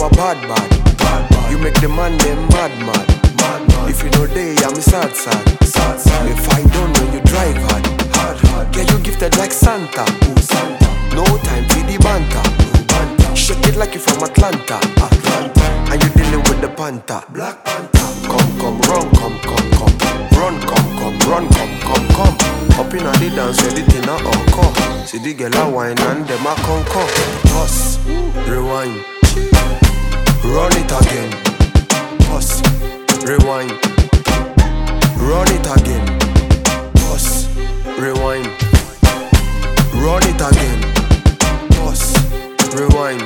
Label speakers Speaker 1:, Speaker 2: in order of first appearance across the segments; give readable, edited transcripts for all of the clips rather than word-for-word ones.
Speaker 1: a bad. You make the man them mad. If you know day, I'm sad. If I don't when you drive hard. Get you gifted like Santa. No time for the banter. Shake it like you from Atlanta. And you dealing with the Panther. Black Panther. Come, run, come. Run, come. Up in the dance, everything a encore. See the girl a wine and them a conquer. Pause, rewind. Run it again. Pause, rewind. Run it again. Pause, rewind. Run it again. Pause, rewind.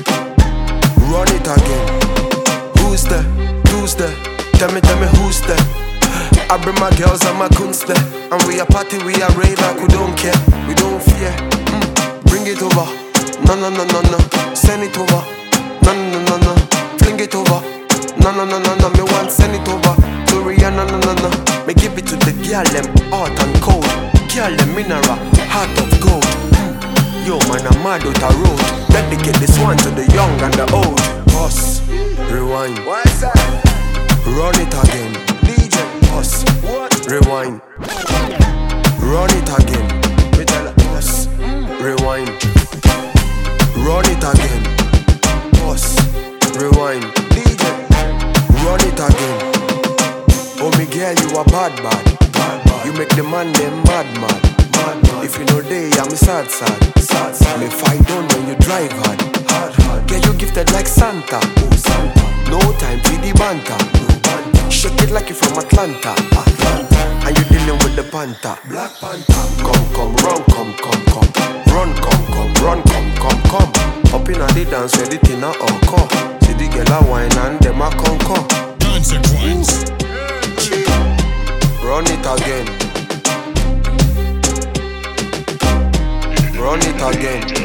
Speaker 1: Run it again. Who's there? Tell me who's there? I bring my girls and my kunst there. And we a party, we a rave like we don't care. We don't fear. Bring it over. No. Send it over. No. Fling it over. No. Me want send it over. To Rihanna, no. Me give it to the girl them hot and cold. Girl them mineral, heart of gold. Yo man, I'm mad out a road. Dedicate this one to the young and the old. Pause, rewind. What's that? Run it again. DJ, pause, what? Rewind. Run it again. Pause, rewind. Run it again. Pause, rewind. DJ, run it again. Oh me girl, you a bad. You make the man them mad. If you know day, I'm sad. Me fight down when you drive hard. Get you gifted like Santa. No time for the banter. Shake it like you from Atlanta. And you dealing with the Panther. Black Panther. Come, run, come. Run, come. Up in the dance, everything a encore. See the girl a wine and them a conquer.
Speaker 2: Consequence.
Speaker 1: Run it again. Run it again.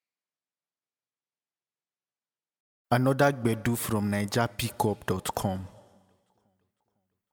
Speaker 3: Another Gbedu from NigerPickup.com.